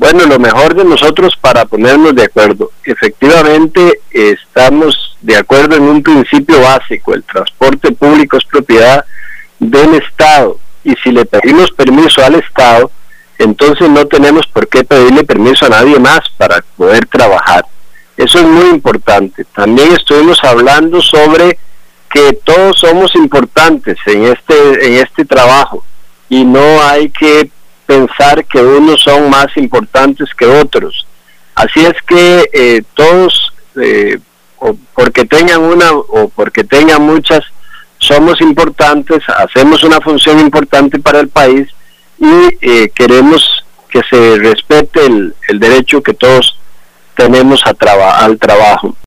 bueno, lo mejor de nosotros para ponernos de acuerdo. Efectivamente, estamos de acuerdo en un principio básico: el transporte público es propiedad del Estado, y si le pedimos permiso al Estado, entonces no tenemos por qué pedirle permiso a nadie más para poder trabajar. Eso es muy importante. También estuvimos hablando sobre que todos somos importantes en este trabajo, y no hay que pensar que unos son más importantes que otros. Así es que todos, o porque tengan una o porque tengan muchas, somos importantes, hacemos una función importante para el país, y queremos que se respete el derecho que todos tenemos al trabajo.